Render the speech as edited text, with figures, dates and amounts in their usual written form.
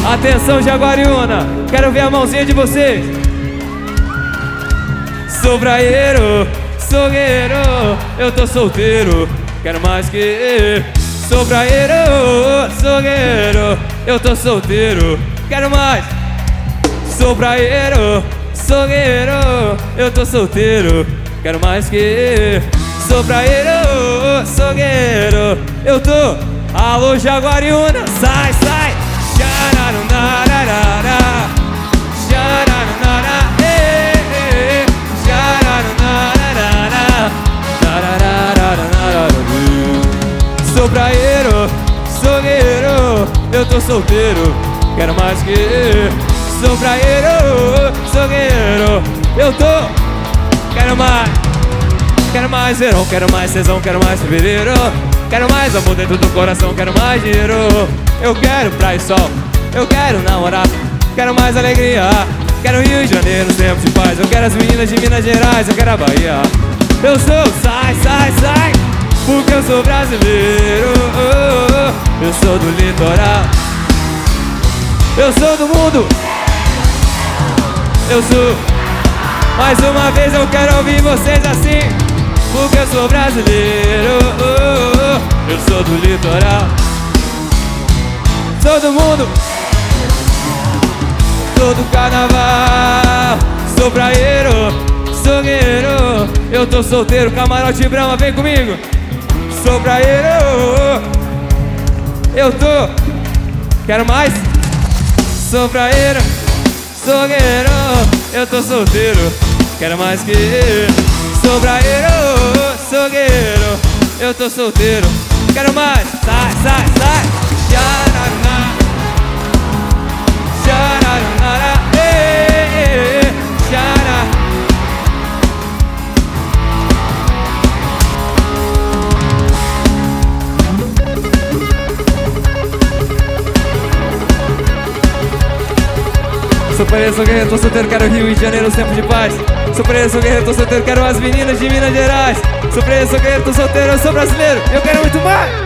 Atenção, Jaguariúna, quero ver a mãozinha de vocês. Sou praieiro, sou guerreiro, eu tô solteiro, quero mais que. Sou praieiro, sou guerreiro, eu tô solteiro, quero mais. Sou praieiro, sou guerreiro, eu tô solteiro, quero mais que. Sou praieiro, sou guerreiro, eu tô. Alô, Jaguariúna, sai, sai. Xararunararara, xararunara, xararunararara, tarararararara. Sou praieiro, sou guerreiro, eu tô solteiro, quero mais que. Sou praieiro, sou guerreiro, eu tô. Quero mais. Quero mais verão, quero mais sezão, quero mais fevereiro. Quero mais amor dentro do coração, quero mais dinheiro. Eu quero praia e sol, eu quero namorar. Quero mais alegria, quero Rio de Janeiro, tempo de paz. Eu quero as meninas de Minas Gerais, eu quero a Bahia. Eu sou, sai, sai, sai, porque eu sou brasileiro. Eu sou do litoral, eu sou do mundo. Eu sou. Mais uma vez eu quero ouvir vocês assim, porque eu sou brasileiro. Eu sou do litoral, sou do mundo, sou do carnaval. Sou praieiro, sou guerreiro, eu tô solteiro, camarote Brahma, vem comigo. Sou praieiro, eu tô. Quero mais. Sou praieiro, sou guerreiro, eu tô solteiro, quero mais que. Sou praieiro, sou guerreiro, eu tô solteiro, quero mais. Sai, sai, sai. Xararuna, xararunara, xara. Sou praieiro, sou guerreiro, tô solteiro, quero Rio de Janeiro, tempo de paz. Sou praieiro, sou guerreiro, tô solteiro, quero as meninas de Minas Gerais. Sou praieiro, sou guerreiro, tô solteiro, eu sou brasileiro, eu quero muito mais.